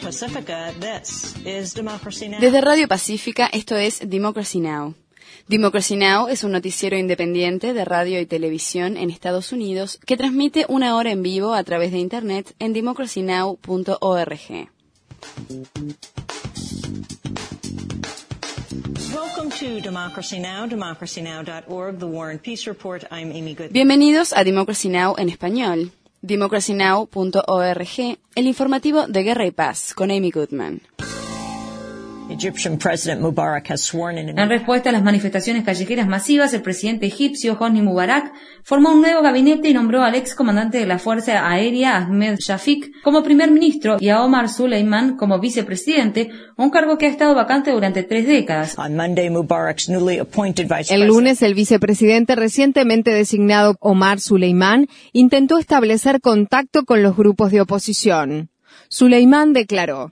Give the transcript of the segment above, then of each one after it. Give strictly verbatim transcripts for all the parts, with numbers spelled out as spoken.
Desde Radio Pacífica, esto es Democracy Now! Democracy Now! Es un noticiero independiente de radio y televisión en Estados Unidos que transmite una hora en vivo a través de Internet en democracy now punto org. Bienvenidos a Democracy Now! En español. democracy now punto org, el informativo de Guerra y Paz, con Amy Goodman. En respuesta a las manifestaciones callejeras masivas, el presidente egipcio Hosni Mubarak formó un nuevo gabinete y nombró al ex comandante de la Fuerza Aérea Ahmed Shafik como primer ministro y a Omar Suleiman como vicepresidente, un cargo que ha estado vacante durante tres décadas. El lunes, el vicepresidente recientemente designado Omar Suleiman intentó establecer contacto con los grupos de oposición. Suleiman declaró: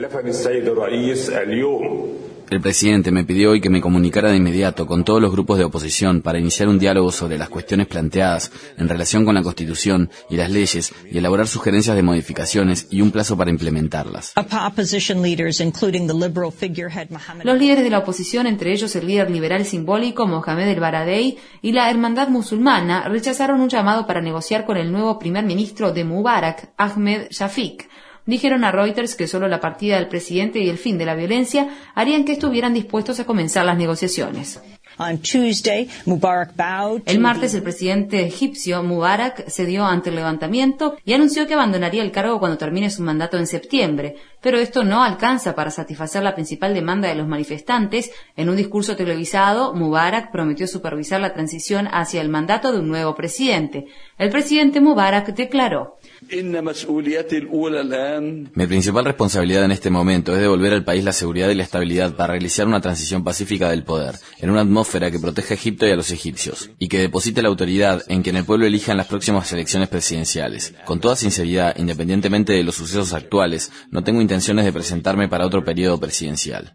El presidente me pidió hoy que me comunicara de inmediato con todos los grupos de oposición para iniciar un diálogo sobre las cuestiones planteadas en relación con la Constitución y las leyes y elaborar sugerencias de modificaciones y un plazo para implementarlas. Los líderes de la oposición, entre ellos el líder liberal simbólico Mohamed El Baradei y la Hermandad Musulmana, rechazaron un llamado para negociar con el nuevo primer ministro de Mubarak, Ahmed Shafik. Dijeron a Reuters que solo la partida del presidente y el fin de la violencia harían que estuvieran dispuestos a comenzar las negociaciones. El martes, el presidente egipcio Mubarak cedió ante el levantamiento y anunció que abandonaría el cargo cuando termine su mandato en septiembre. Pero esto no alcanza para satisfacer la principal demanda de los manifestantes. En un discurso televisado, Mubarak prometió supervisar la transición hacia el mandato de un nuevo presidente. El presidente Mubarak declaró: Mi principal responsabilidad en este momento es devolver al país la seguridad y la estabilidad para realizar una transición pacífica del poder, en una atmósfera que proteja a Egipto y a los egipcios, y que deposite la autoridad en quien el pueblo elija en las próximas elecciones presidenciales. Con toda sinceridad, independientemente de los sucesos actuales, no tengo intenciones de presentarme para otro periodo presidencial.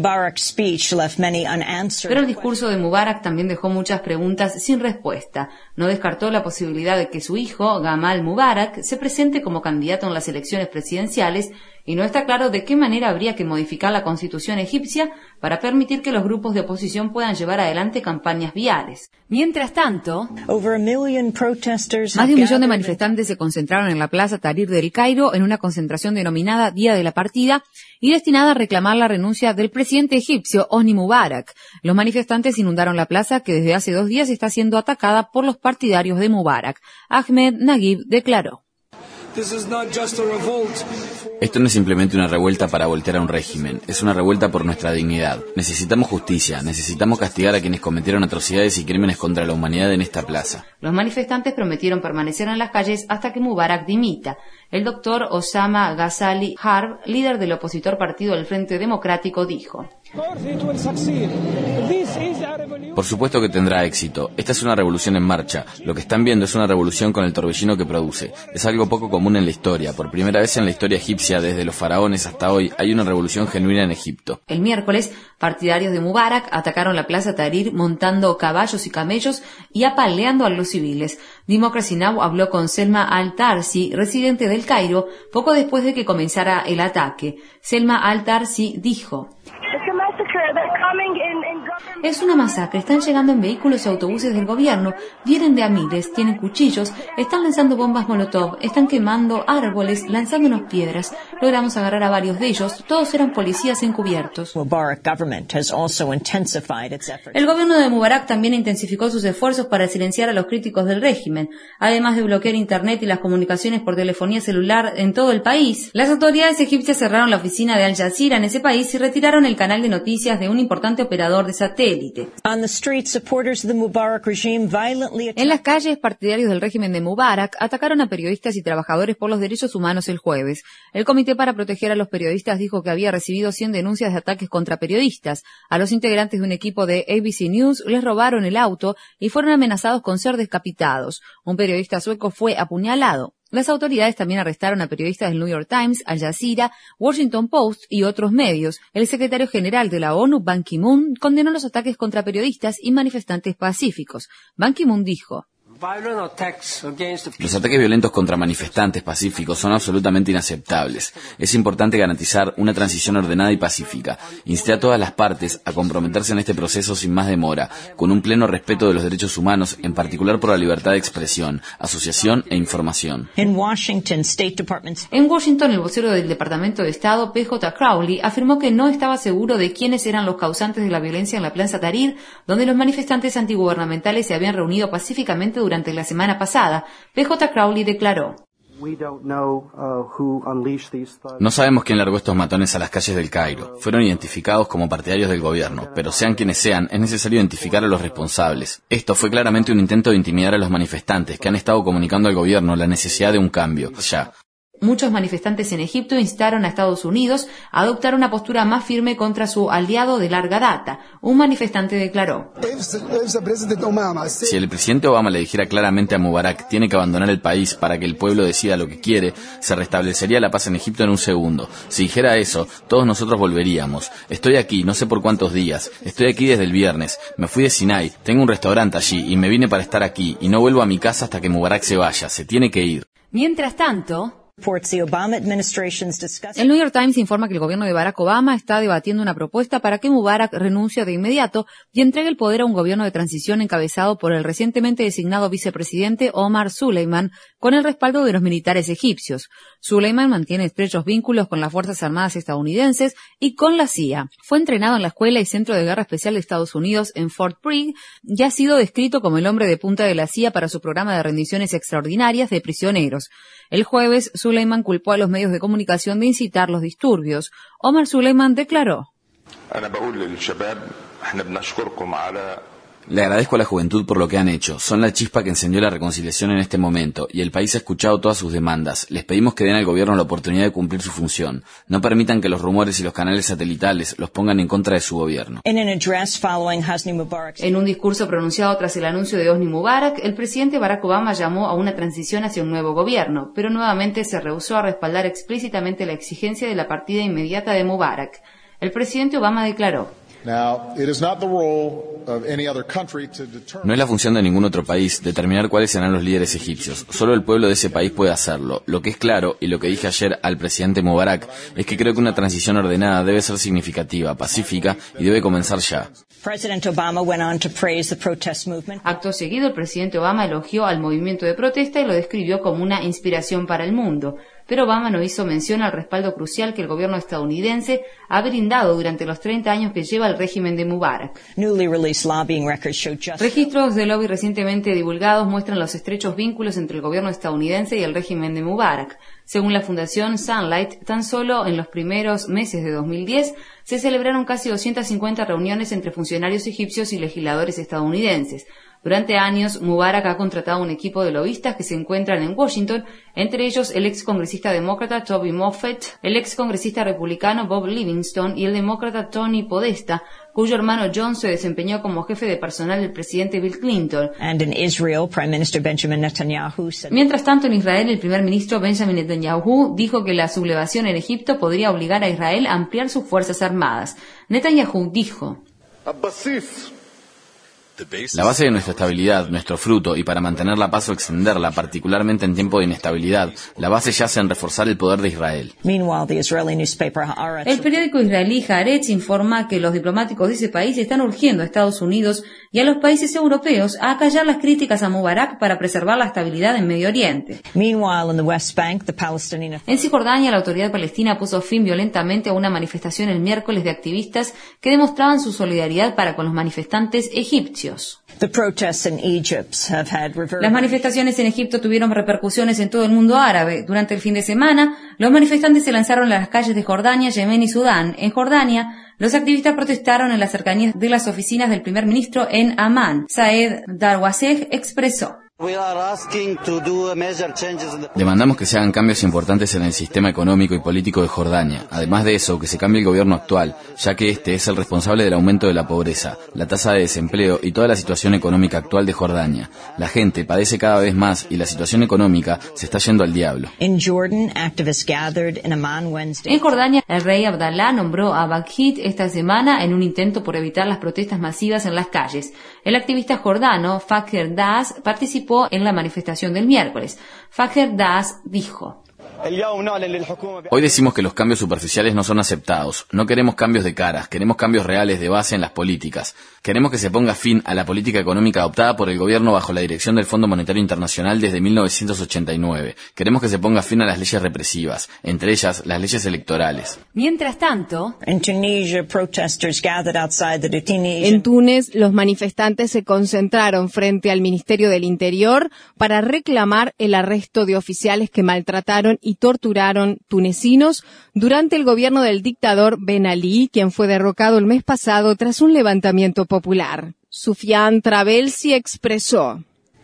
Pero el discurso de Mubarak también dejó muchas preguntas sin respuesta. No descartó la posibilidad de que su hijo, Gamal Mubarak, se presente como candidato en las elecciones presidenciales, y no está claro de qué manera habría que modificar la constitución egipcia para permitir que los grupos de oposición puedan llevar adelante campañas viales. Mientras tanto, más de un millón de manifestantes se concentraron en la plaza Tahrir del Cairo en una concentración denominada Día de la Partida y destinada a reclamar la renuncia del presidente egipcio Hosni Mubarak. Los manifestantes inundaron la plaza, que desde hace dos días está siendo atacada por los partidarios de Mubarak. Ahmed Naguib declaró: Esto no es simplemente una revuelta para voltear a un régimen, es una revuelta por nuestra dignidad. Necesitamos justicia, necesitamos castigar a quienes cometieron atrocidades y crímenes contra la humanidad en esta plaza. Los manifestantes prometieron permanecer en las calles hasta que Mubarak dimita. El doctor Osama Ghazali Harb, líder del opositor partido del Frente Democrático, dijo: Por supuesto que tendrá éxito. Esta es una revolución en marcha. Lo que están viendo es una revolución con el torbellino que produce. Es algo poco común en la historia. Por primera vez en la historia egipcia, desde los faraones hasta hoy, hay una revolución genuina en Egipto. El miércoles, partidarios de Mubarak atacaron la plaza Tahrir montando caballos y camellos y apaleando a los civiles. Democracy Now! Habló con Selma Al-Tarsi, residente del Cairo, poco después de que comenzara el ataque. Selma Al-Tarsi dijo: Es una masacre, están llegando en vehículos y autobuses del gobierno, vienen de a miles, tienen cuchillos, están lanzando bombas molotov, están quemando árboles, lanzándonos piedras. Logramos agarrar a varios de ellos, todos eran policías encubiertos. El gobierno de Mubarak también intensificó sus esfuerzos para silenciar a los críticos del régimen. Además de bloquear internet y las comunicaciones por telefonía celular en todo el país, las autoridades egipcias cerraron la oficina de Al Jazeera en ese país y retiraron el canal de noticias de un importante operador de satélite. En las calles, partidarios del régimen de Mubarak atacaron a periodistas y trabajadores por los derechos humanos el jueves. El Comité para Proteger a los Periodistas dijo que había recibido cien denuncias de ataques contra periodistas. A los integrantes de un equipo de A B C News les robaron el auto y fueron amenazados con ser decapitados. Un periodista sueco fue apuñalado. Las autoridades también arrestaron a periodistas del New York Times, Al Jazeera, Washington Post y otros medios. El secretario general de la ONU, Ban Ki-moon, condenó los ataques contra periodistas y manifestantes pacíficos. Ban Ki-moon dijo: Los ataques violentos contra manifestantes pacíficos son absolutamente inaceptables. Es importante garantizar una transición ordenada y pacífica. Insté a todas las partes a comprometerse en este proceso sin más demora, con un pleno respeto de los derechos humanos, en particular por la libertad de expresión, asociación e información. En Washington, el vocero del Departamento de Estado, P J Crowley, afirmó que no estaba seguro de quiénes eran los causantes de la violencia en la Plaza Tahrir, donde los manifestantes antigubernamentales se habían reunido pacíficamente durante la semana pasada. P J Crowley declaró: No sabemos quién largó estos matones a las calles del Cairo. Fueron identificados como partidarios del gobierno, pero sean quienes sean, es necesario identificar a los responsables. Esto fue claramente un intento de intimidar a los manifestantes, que han estado comunicando al gobierno la necesidad de un cambio, ya. Muchos manifestantes en Egipto instaron a Estados Unidos a adoptar una postura más firme contra su aliado de larga data. Un manifestante declaró: Si el presidente Obama le dijera claramente a Mubarak tiene que abandonar el país para que el pueblo decida lo que quiere, se restablecería la paz en Egipto en un segundo. Si dijera eso, todos nosotros volveríamos. Estoy aquí, no sé por cuántos días. Estoy aquí desde el viernes. Me fui de Sinai, tengo un restaurante allí y me vine para estar aquí y no vuelvo a mi casa hasta que Mubarak se vaya. Se tiene que ir. Mientras tanto, el New York Times informa que el gobierno de Barack Obama está debatiendo una propuesta para que Mubarak renuncie de inmediato y entregue el poder a un gobierno de transición encabezado por el recientemente designado vicepresidente Omar Suleiman, con el respaldo de los militares egipcios. Suleiman mantiene estrechos vínculos con las Fuerzas Armadas estadounidenses y con la C I A. Fue entrenado en la Escuela y Centro de Guerra Especial de Estados Unidos en Fort Bragg y ha sido descrito como el hombre de punta de la C I A para su programa de rendiciones extraordinarias de prisioneros. El jueves, Suleiman culpó a los medios de comunicación de incitar los disturbios. Omar Suleiman declaró: Le agradezco a la juventud por lo que han hecho. Son la chispa que encendió la reconciliación en este momento, y el país ha escuchado todas sus demandas. Les pedimos que den al gobierno la oportunidad de cumplir su función. No permitan que los rumores y los canales satelitales los pongan en contra de su gobierno. En un discurso pronunciado tras el anuncio de Hosni Mubarak, el presidente Barack Obama llamó a una transición hacia un nuevo gobierno, pero nuevamente se rehusó a respaldar explícitamente la exigencia de la partida inmediata de Mubarak. El presidente Obama declaró: No es la función de ningún otro país determinar cuáles serán los líderes egipcios. Solo el pueblo de ese país puede hacerlo. Lo que es claro, y lo que dije ayer al presidente Mubarak, es que creo que una transición ordenada debe ser significativa, pacífica y debe comenzar ya. Acto seguido, el presidente Obama elogió al movimiento de protesta y lo describió como una inspiración para el mundo. Pero Obama no hizo mención al respaldo crucial que el gobierno estadounidense ha brindado durante los treinta años que lleva el régimen de Mubarak. Registros de lobby recientemente divulgados muestran los estrechos vínculos entre el gobierno estadounidense y el régimen de Mubarak. Según la fundación Sunlight, tan solo en los primeros meses de dos mil diez se celebraron casi doscientas cincuenta reuniones entre funcionarios egipcios y legisladores estadounidenses. Durante años, Mubarak ha contratado un equipo de lobistas que se encuentran en Washington, entre ellos el ex congresista demócrata Toby Moffett, el ex congresista republicano Bob Livingstone y el demócrata Tony Podesta, cuyo hermano John se desempeñó como jefe de personal del presidente Bill Clinton. Mientras tanto, en Israel, el primer ministro Benjamin Netanyahu dijo que la sublevación en Egipto podría obligar a Israel a ampliar sus fuerzas armadas. Netanyahu dijo: La base de nuestra estabilidad, nuestro fruto, y para mantener la paz o extenderla, particularmente en tiempo de inestabilidad, la base yace en reforzar el poder de Israel. El periódico israelí Haaretz informa que los diplomáticos de ese país están urgiendo a Estados Unidos y a los países europeos a acallar las críticas a Mubarak para preservar la estabilidad en Medio Oriente. En Cisjordania, la autoridad palestina puso fin violentamente a una manifestación el miércoles de activistas que demostraban su solidaridad para con los manifestantes egipcios. Las manifestaciones en Egipto tuvieron repercusiones en todo el mundo árabe. Durante el fin de semana, los manifestantes se lanzaron a las calles de Jordania, Yemen y Sudán. En Jordania, los activistas protestaron en las cercanías de las oficinas del primer ministro en Amán. Saed Darwazeh expresó: Demandamos que se hagan cambios importantes en el sistema económico y político de Jordania. Además de eso, que se cambie el gobierno actual, ya que este es el responsable del aumento de la pobreza, la tasa de desempleo y toda la situación económica actual de Jordania. La gente padece cada vez más y la situación económica se está yendo al diablo. En Jordania, el rey Abdalá nombró a Bakhit esta semana en un intento por evitar las protestas masivas en las calles. El activista jordano Fakir Das participó participó en la manifestación del miércoles. Fajer Das dijo: Hoy decimos que los cambios superficiales no son aceptados. No queremos cambios de caras, queremos cambios reales de base en las políticas. Queremos que se ponga fin a la política económica adoptada por el gobierno bajo la dirección del Fondo Monetario Internacional desde mil novecientos ochenta y nueve. Queremos que se ponga fin a las leyes represivas, entre ellas las leyes electorales. Mientras tanto, en Túnez, los manifestantes se concentraron frente al Ministerio del Interior para reclamar el arresto de oficiales que maltrataron y torturaron tunecinos durante el gobierno del dictador Ben Ali, quien fue derrocado el mes pasado tras un levantamiento popular. Soufiane Trabelsi expresó: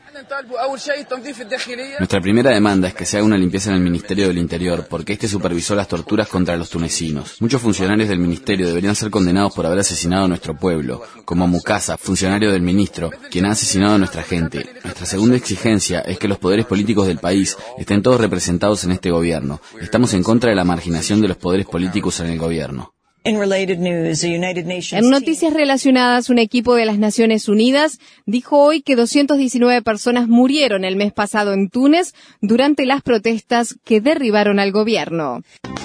Nuestra primera demanda es que se haga una limpieza en el Ministerio del Interior, porque este supervisó las torturas contra los tunecinos. Muchos funcionarios del ministerio deberían ser condenados por haber asesinado a nuestro pueblo, como Mukasa, funcionario del ministro, quien ha asesinado a nuestra gente. Nuestra segunda exigencia es que los poderes políticos del país estén todos representados en este gobierno. Estamos en contra de la marginación de los poderes políticos en el gobierno. En noticias relacionadas, un equipo de las Naciones Unidas dijo hoy que doscientas diecinueve personas murieron el mes pasado en Túnez durante las protestas que derribaron al gobierno.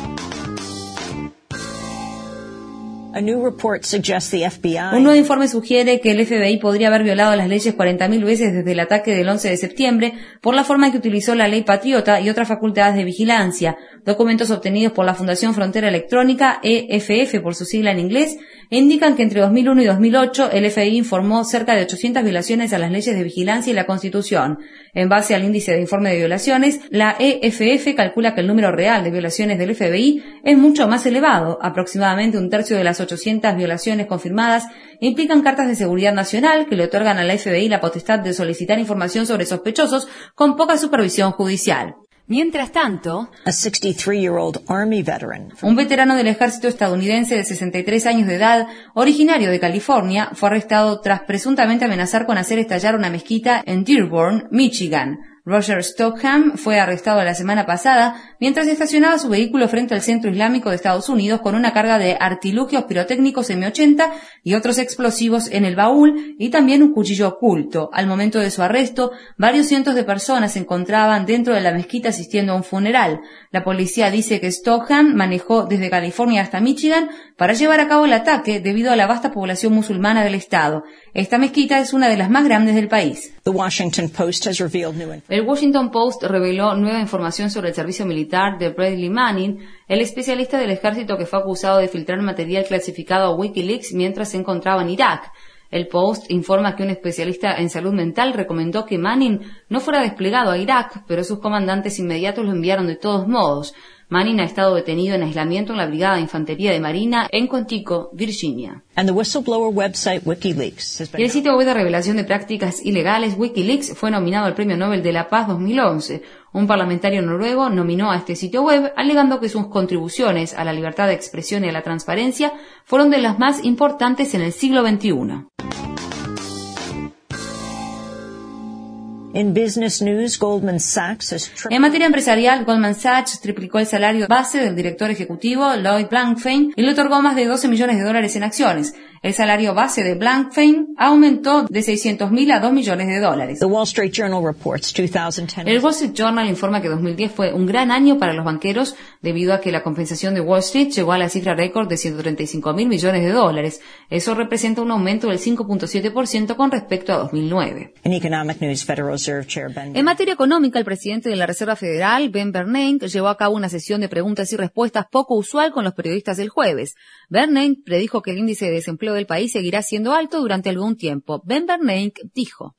Un nuevo informe sugiere que el F B I podría haber violado las leyes cuarenta mil veces desde el ataque del once de septiembre por la forma en que utilizó la ley Patriota y otras facultades de vigilancia. Documentos obtenidos por la Fundación Frontera Electrónica, E F F por su sigla en inglés, indican que entre dos mil uno y dos mil ocho el F B I informó cerca de ochocientas violaciones a las leyes de vigilancia y la Constitución. En base al índice de informe de violaciones, la E F F calcula que el número real de violaciones del F B I es mucho más elevado. Aproximadamente un tercio de las ochocientas violaciones confirmadas implican cartas de seguridad nacional que le otorgan a la F B I la potestad de solicitar información sobre sospechosos con poca supervisión judicial. Mientras tanto, un veterano del ejército estadounidense de sesenta y tres años de edad, originario de California, fue arrestado tras presuntamente amenazar con hacer estallar una mezquita en Dearborn, Michigan. Roger Stockham fue arrestado la semana pasada mientras estacionaba su vehículo frente al Centro Islámico de Estados Unidos con una carga de artilugios pirotécnicos eme ochenta y otros explosivos en el baúl y también un cuchillo oculto. Al momento de su arresto, varios cientos de personas se encontraban dentro de la mezquita asistiendo a un funeral. La policía dice que Stockham manejó desde California hasta Michigan para llevar a cabo el ataque debido a la vasta población musulmana del estado. Esta mezquita es una de las más grandes del país. El Washington Post reveló nueva información sobre el servicio militar de Bradley Manning, el especialista del ejército que fue acusado de filtrar material clasificado a Wikileaks mientras se encontraba en Irak. El Post informa que un especialista en salud mental recomendó que Manning no fuera desplegado a Irak, pero sus comandantes inmediatos lo enviaron de todos modos. Manning ha estado detenido en aislamiento en la Brigada de Infantería de Marina en Quantico, Virginia. Y el sitio web de revelación de prácticas ilegales Wikileaks fue nominado al Premio Nobel de la Paz dos mil once. Un parlamentario noruego nominó a este sitio web alegando que sus contribuciones a la libertad de expresión y a la transparencia fueron de las más importantes en el siglo veintiuno. En materia empresarial, Goldman Sachs triplicó el salario base del director ejecutivo Lloyd Blankfein y le otorgó más de doce millones de dólares en acciones. El salario base de Blankfein aumentó de seiscientos mil a dos millones de dólares. El Wall Street Journal informa que dos mil diez fue un gran año para los banqueros debido a que la compensación de Wall Street llegó a la cifra récord de ciento treinta y cinco mil millones de dólares. Eso representa un aumento del cinco punto siete por ciento con respecto a dos mil nueve. En materia económica, el presidente de la Reserva Federal, Ben Bernanke, llevó a cabo una sesión de preguntas y respuestas poco usual con los periodistas el jueves. Bernanke predijo que el índice de desempleo del país seguirá siendo alto durante algún tiempo. Ben Bernanke dijo: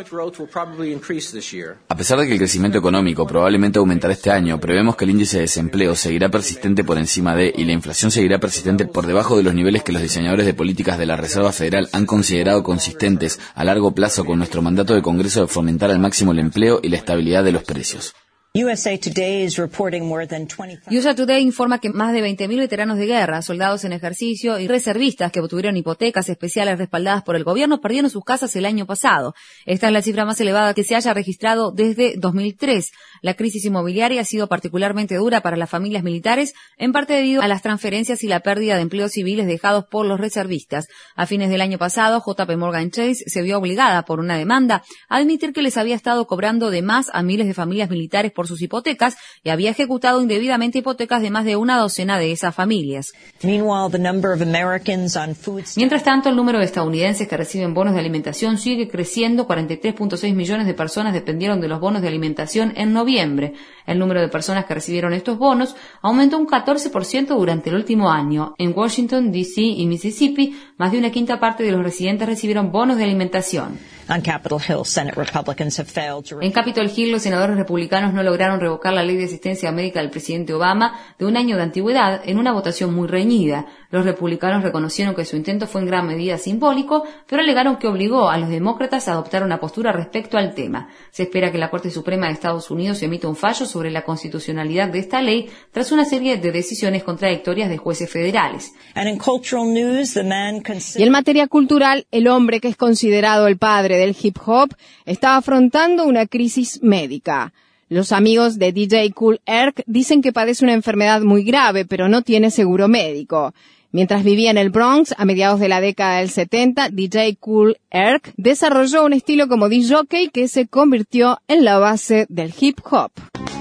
A pesar de que el crecimiento económico probablemente aumentará este año, prevemos que el índice de desempleo seguirá persistente por encima de y la inflación seguirá persistente por debajo de los niveles que los diseñadores de políticas de la Reserva Federal han considerado consistentes a largo plazo con nuestro mandato de Congreso de fomentar al máximo el empleo y la estabilidad de los precios. U S A Today is reporting more than twenty. U S A Today informa que más de veinte mil veteranos de guerra, soldados en ejercicio y reservistas que obtuvieron hipotecas especiales respaldadas por el gobierno perdieron sus casas el año pasado. Esta es la cifra más elevada que se haya registrado desde dos mil tres. La crisis inmobiliaria ha sido particularmente dura para las familias militares, en parte debido a las transferencias y la pérdida de empleos civiles dejados por los reservistas. A fines del año pasado, J P Morgan Chase se vio obligada por una demanda a admitir que les había estado cobrando de más a miles de familias militares por sus hipotecas y había ejecutado indebidamente hipotecas de más de una docena de esas familias. Mientras tanto, el número de estadounidenses que reciben bonos de alimentación sigue creciendo. cuarenta y tres punto seis millones de personas dependieron de los bonos de alimentación en noviembre. El número de personas que recibieron estos bonos aumentó un catorce por ciento durante el último año. En Washington, D C y Mississippi, más de una quinta parte de los residentes recibieron bonos de alimentación. En Capitol Hill, los senadores republicanos no lograron revocar la ley de asistencia médica del presidente Obama de un año de antigüedad en una votación muy reñida. Los republicanos reconocieron que su intento fue en gran medida simbólico, pero alegaron que obligó a los demócratas a adoptar una postura respecto al tema. Se espera que la Corte Suprema de Estados Unidos emita un fallo sobre la constitucionalidad de esta ley tras una serie de decisiones contradictorias de jueces federales. Y en materia cultural, el hombre que es considerado el padre del hip hop está afrontando una crisis médica. Los amigos de D J Kool Herc dicen que padece una enfermedad muy grave, pero no tiene seguro médico. Mientras vivía en el Bronx, a mediados de la década del setenta, D J Kool Herc desarrolló un estilo como disc jockey que se convirtió en la base del hip hop.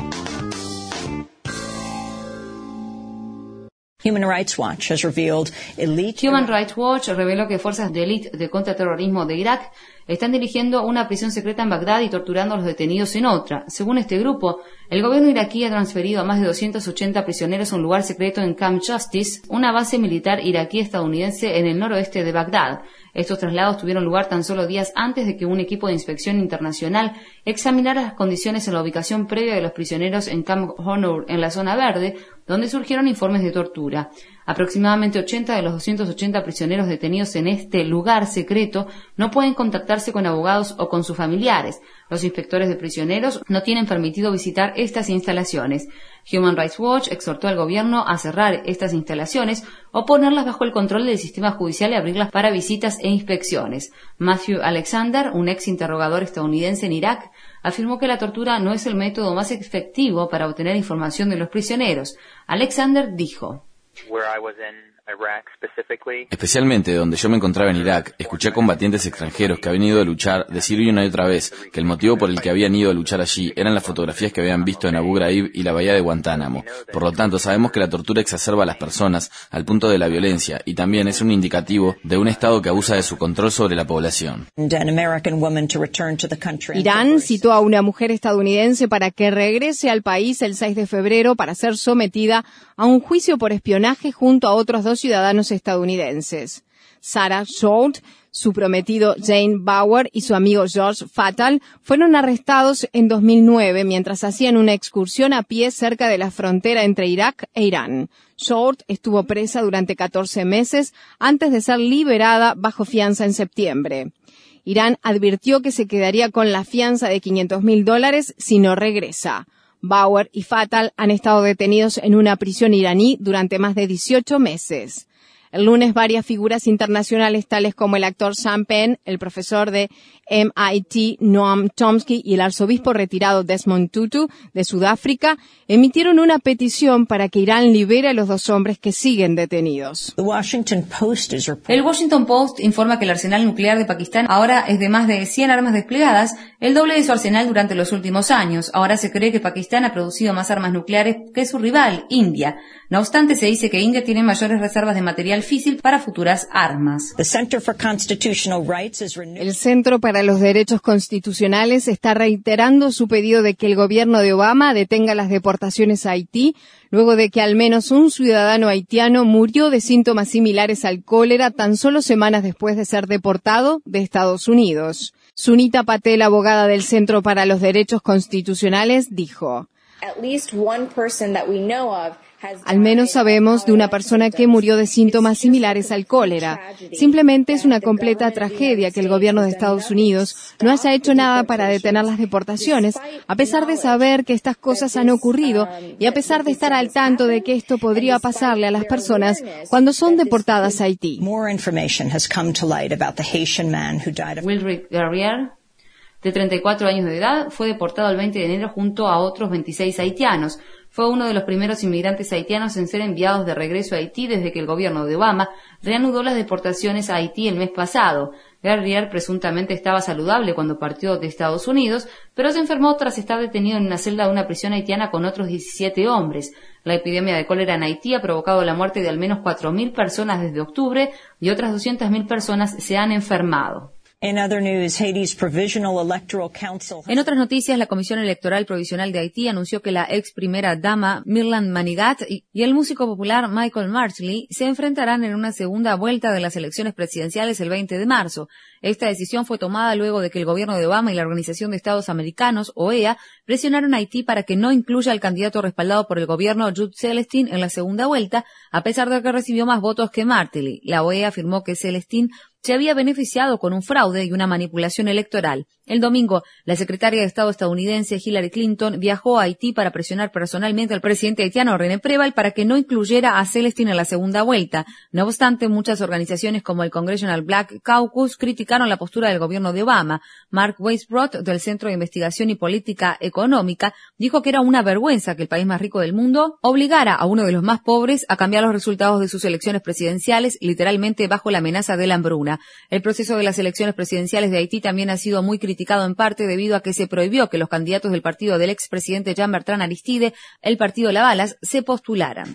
Human Rights Watch has revealed elite... Human Rights Watch reveló que fuerzas de élite de contraterrorismo de Irak están dirigiendo una prisión secreta en Bagdad y torturando a los detenidos en otra. Según este grupo, el gobierno iraquí ha transferido a más de doscientos ochenta prisioneros a un lugar secreto en Camp Justice, una base militar iraquí-estadounidense en el noroeste de Bagdad. Estos traslados tuvieron lugar tan solo días antes de que un equipo de inspección internacional examinara las condiciones en la ubicación previa de los prisioneros en Camp Honor, en la zona verde, donde surgieron informes de tortura. Aproximadamente ochenta de los doscientos ochenta prisioneros detenidos en este lugar secreto no pueden contactarse con abogados o con sus familiares. Los inspectores de prisioneros no tienen permitido visitar estas instalaciones. Human Rights Watch exhortó al gobierno a cerrar estas instalaciones o ponerlas bajo el control del sistema judicial y abrirlas para visitas e inspecciones. Matthew Alexander, un ex interrogador estadounidense en Irak, afirmó que la tortura no es el método más efectivo para obtener información de los prisioneros. Alexander dijo: Especialmente donde yo me encontraba en Irak, escuché a combatientes extranjeros que habían ido a luchar decir una y otra vez que el motivo por el que habían ido a luchar allí eran las fotografías que habían visto en Abu Ghraib y la bahía de Guantánamo. Por lo tanto, sabemos que la tortura exacerba a las personas al punto de la violencia y también es un indicativo de un Estado que abusa de su control sobre la población. Irán citó a una mujer estadounidense para que regrese al país el seis de febrero para ser sometida a un juicio por espionaje junto a otros dos ciudadanos estadounidenses. Sarah Short, su prometido Jane Bauer y su amigo George Fatal fueron arrestados en dos mil nueve mientras hacían una excursión a pie cerca de la frontera entre Irak e Irán. Short estuvo presa durante catorce meses antes de ser liberada bajo fianza en septiembre. Irán advirtió que se quedaría con la fianza de quinientos mil dólares si no regresa. Bauer y Fatal han estado detenidos en una prisión iraní durante más de dieciocho meses. El lunes, varias figuras internacionales, tales como el actor Sean Penn, el profesor de M I T Noam Chomsky y el arzobispo retirado Desmond Tutu de Sudáfrica, emitieron una petición para que Irán libere a los dos hombres que siguen detenidos. El Washington Post informa que el arsenal nuclear de Pakistán ahora es de más de cien armas desplegadas, el doble de su arsenal durante los últimos años. Ahora se cree que Pakistán ha producido más armas nucleares que su rival, India. No obstante, se dice que India tiene mayores reservas de material físil para futuras armas. El Centro para los Derechos Constitucionales está reiterando su pedido de que el gobierno de Obama detenga las deportaciones a Haití, luego de que al menos un ciudadano haitiano murió de síntomas similares al cólera tan solo semanas después de ser deportado de Estados Unidos. Sunita Patel, abogada del Centro para los Derechos Constitucionales, dijo: At least one person that we know of Al menos sabemos de una persona que murió de síntomas similares al cólera. Simplemente es una completa tragedia que el gobierno de Estados Unidos no haya hecho nada para detener las deportaciones, a pesar de saber que estas cosas han ocurrido y a pesar de estar al tanto de que esto podría pasarle a las personas cuando son deportadas a Haití. Wilrick Guerrier, de treinta y cuatro años de edad, fue deportado el veinte de enero junto a otros veintiséis haitianos. Fue uno de los primeros inmigrantes haitianos en ser enviados de regreso a Haití desde que el gobierno de Obama reanudó las deportaciones a Haití el mes pasado. Guerrier presuntamente estaba saludable cuando partió de Estados Unidos, pero se enfermó tras estar detenido en una celda de una prisión haitiana con otros diecisiete hombres. La epidemia de cólera en Haití ha provocado la muerte de al menos cuatro mil personas desde octubre y otras doscientas mil personas se han enfermado. In other news, Haiti's Provisional Electoral Council. En otras noticias, la Comisión Electoral Provisional de Haití anunció que la ex primera dama Mirland Manigat y el músico popular Michael Martley se enfrentarán en una segunda vuelta de las elecciones presidenciales el veinte de marzo. Esta decisión fue tomada luego de que el gobierno de Obama y la Organización de Estados Americanos, O E A, presionaron a Haití para que no incluya al candidato respaldado por el gobierno Jude Celestin en la segunda vuelta, a pesar de que recibió más votos que Martley. La O E A afirmó que Celestin se había beneficiado con un fraude y una manipulación electoral. El domingo, la secretaria de Estado estadounidense Hillary Clinton viajó a Haití para presionar personalmente al presidente haitiano René Préval para que no incluyera a Celestin en la segunda vuelta. No obstante, muchas organizaciones como el Congressional Black Caucus criticaron la postura del gobierno de Obama. Mark Weisbrot, del Centro de Investigación y Política Económica, dijo que era una vergüenza que el país más rico del mundo obligara a uno de los más pobres a cambiar los resultados de sus elecciones presidenciales, literalmente bajo la amenaza de la hambruna. El proceso de las elecciones presidenciales de Haití también ha sido muy criticado en parte debido a que se prohibió que los candidatos del partido del expresidente Jean-Bertrand Aristide, el partido Lavalas, se postularan.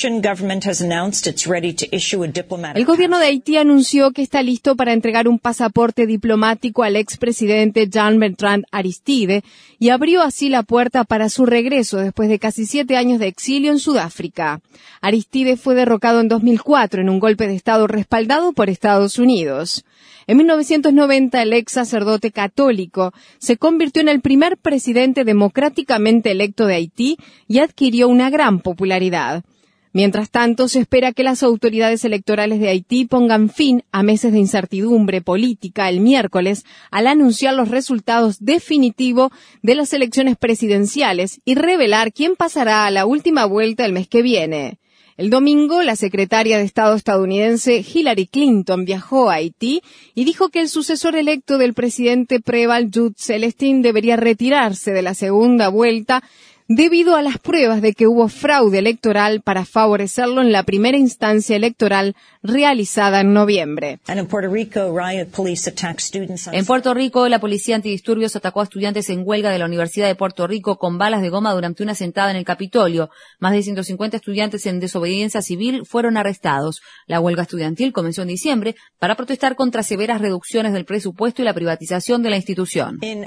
El gobierno de Haití anunció que está listo para entregar un pasaporte diplomático al expresidente Jean-Bertrand Aristide y abrió así la puerta para su regreso después de casi siete años de exilio en Sudáfrica. Aristide fue derrocado en dos mil cuatro en un golpe de Estado respaldado por Estados Unidos. En mil novecientos noventa, el ex sacerdote católico se convirtió en el primer presidente democráticamente electo de Haití y adquirió una gran popularidad. Mientras tanto, se espera que las autoridades electorales de Haití pongan fin a meses de incertidumbre política el miércoles al anunciar los resultados definitivos de las elecciones presidenciales y revelar quién pasará a la última vuelta el mes que viene. El domingo, la secretaria de Estado estadounidense Hillary Clinton viajó a Haití y dijo que el sucesor electo del presidente Préval, Jude Celestin, debería retirarse de la segunda vuelta debido a las pruebas de que hubo fraude electoral para favorecerlo en la primera instancia electoral realizada en noviembre. En Puerto Rico, la policía antidisturbios atacó a estudiantes en huelga de la Universidad de Puerto Rico con balas de goma durante una sentada en el Capitolio. Más de ciento cincuenta estudiantes en desobediencia civil fueron arrestados. La huelga estudiantil comenzó en diciembre para protestar contra severas reducciones del presupuesto y la privatización de la institución. En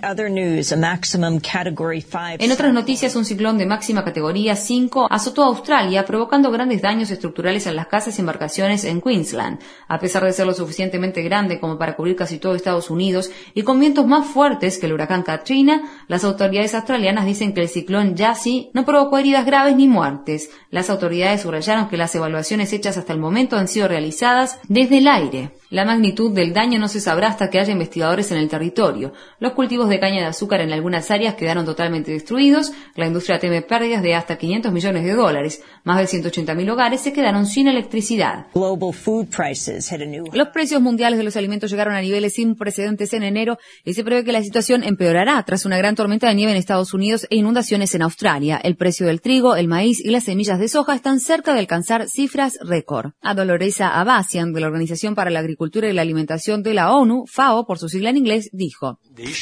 otras noticias, un ciclón de máxima categoría cinco azotó a Australia, provocando grandes daños estructurales en las casas y embarcaciones en Queensland. A pesar de ser lo suficientemente grande como para cubrir casi todo Estados Unidos y con vientos más fuertes que el huracán Katrina, las autoridades australianas dicen que el ciclón Yasi no provocó heridas graves ni muertes. Las autoridades subrayaron que las evaluaciones hechas hasta el momento han sido realizadas desde el aire. La magnitud del daño no se sabrá hasta que haya investigadores en el territorio. Los cultivos de caña de azúcar en algunas áreas quedaron totalmente destruidos. La industria teme pérdidas de hasta quinientos millones de dólares. Más de ciento ochenta mil hogares se quedaron sin electricidad. Los precios mundiales de los alimentos llegaron a niveles sin precedentes en enero y se prevé que la situación empeorará tras una gran tormenta de nieve en Estados Unidos e inundaciones en Australia. El precio del trigo, el maíz y las semillas de soja están cerca de alcanzar cifras récord. A Doloresa Abasian, de la Organización para la Agricultura y la Alimentación de la ONU, FAO, por su sigla en inglés, dijo: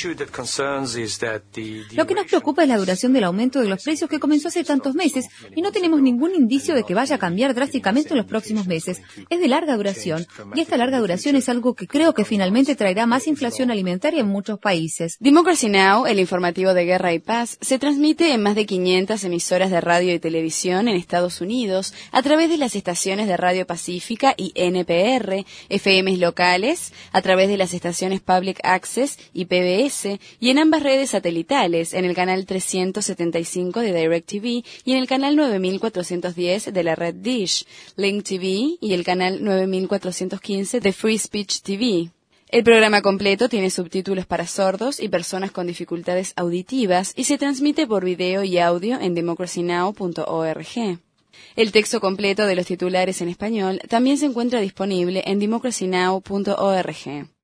Lo que nos preocupa es la duración del aumento de los precios que comenzó hace tantos meses y no tenemos ningún indicio de que vaya a cambiar drásticamente en los próximos meses. Es de larga duración y esta larga duración es algo que creo que finalmente traerá más inflación alimentaria en muchos países. Democracy Now!, el informativo de guerra y paz, se transmite en más de quinientas emisoras de radio y televisión en Estados Unidos a través de las estaciones de Radio Pacífica y N P R, F M Ms locales, a través de las estaciones Public Access y P B S, y en ambas redes satelitales, en el canal trescientos setenta y cinco de DirecTV y en el canal nueve mil cuatrocientos diez de la red Dish, Link T V y el canal nueve mil cuatrocientos quince de Free Speech T V. El programa completo tiene subtítulos para sordos y personas con dificultades auditivas y se transmite por video y audio en democracy now punto org. El texto completo de los titulares en español también se encuentra disponible en democracy now punto org.